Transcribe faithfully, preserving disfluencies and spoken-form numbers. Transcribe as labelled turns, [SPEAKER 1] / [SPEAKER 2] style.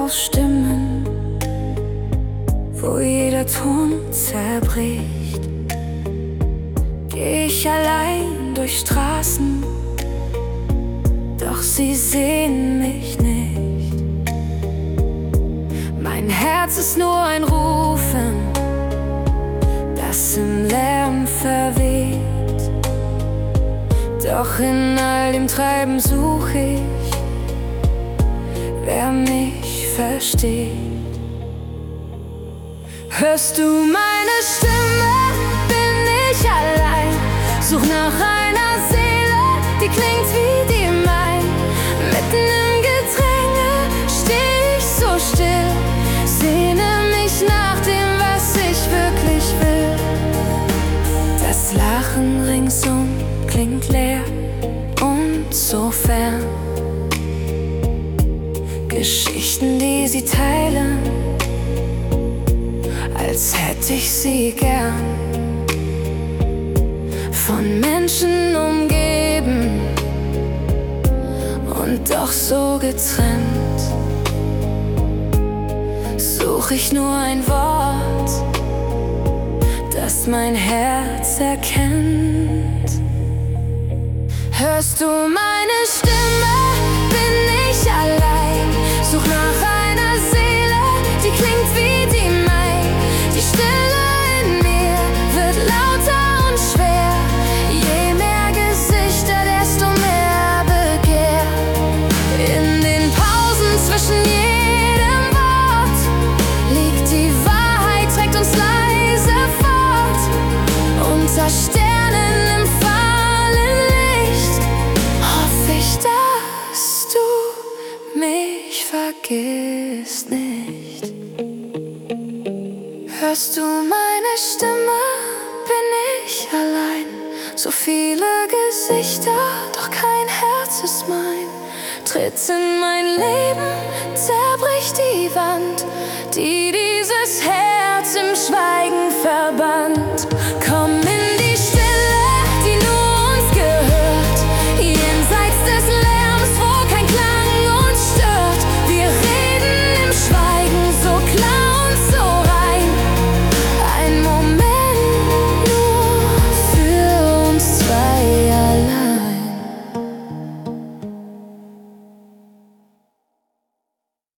[SPEAKER 1] aus Stimmen, wo jeder Ton zerbricht. Geh ich allein durch Straßen, doch sie sehen mich nicht. Mein Herz ist nur ein Rufen, das im Lärm verweht. Doch in all dem Treiben such ich, wer mich versteht. Hörst du meine Stimme? Bin ich allein? Such nach einer Seele, die klingt wie die mein. Mitten im Gedränge steh ich so still, sehne mich nach dem, was ich wirklich will. Das Lachen ringsum klingt leer und so fern. Geschichten, die sie teilen, als hätte ich sie gern. Von Menschen umgeben und doch so getrennt. Such ich nur ein Wort, das mein Herz erkennt. Hörst du meine Stimme? Bin ich allein? Such nach einer Seele, die klingt wie die mein. Die Stille in mir wird lauter und schwer. Je mehr Gesichter, desto mehr Begehr. In den Pausen zwischen jedem Wort liegt die Wahrheit, trägt uns leise fort. Unter Sternen im fahlen Licht hoff ich, dass du mich vergisst nicht. Hörst du meine Stimme? Bin ich allein? So viele Gesichter, doch kein Herz ist mein. Tritt in mein Leben, zerbricht die Wand, die dieses Herz im Schweigen verbannt. Komm in